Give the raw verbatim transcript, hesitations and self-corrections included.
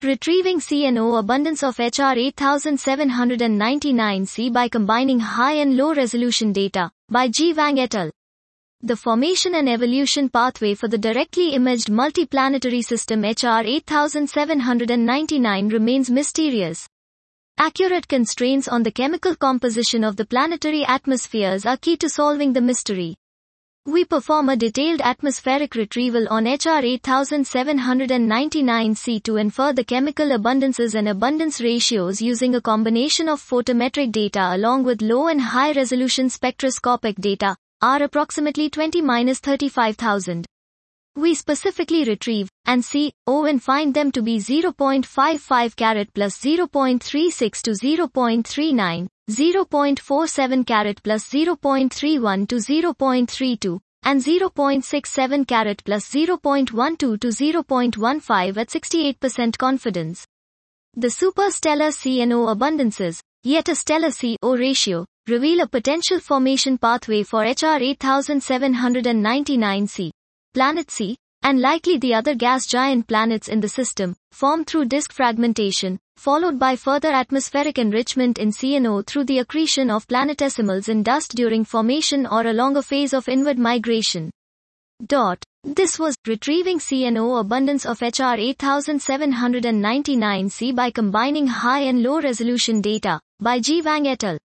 Retrieving C N O abundance of H R eight seven nine nine C by combining high and low resolution data, by G. Wang et al. The formation and evolution pathway for the directly imaged multiplanetary system H R eight seven nine nine remains mysterious. Accurate constraints on the chemical composition of the planetary atmospheres are key to solving the mystery. We perform a detailed atmospheric retrieval on H R eight seven nine nine C to infer the chemical abundances and abundance ratios using a combination of photometric data along with low and high resolution spectroscopic data, R approximately twenty to thirty-five thousand. We specifically retrieve and C O and find them to be zero point five five carat plus zero point three six to zero point three nine, zero point four seven carat plus zero point three one to zero point three two, and zero point six seven carat plus zero point one two to zero point one five at sixty-eight percent confidence. The superstellar C N O abundances, yet a stellar C O ratio, reveal a potential formation pathway for H R eight seven nine nine C. Planet C, and likely the other gas giant planets in the system, form through disk fragmentation, followed by further atmospheric enrichment in C N O through the accretion of planetesimals in dust during formation or along a phase of inward migration. Dot. This was Retrieving C N O abundance of H R eight seven nine nine C by combining high and low resolution data, by G. Wang et al.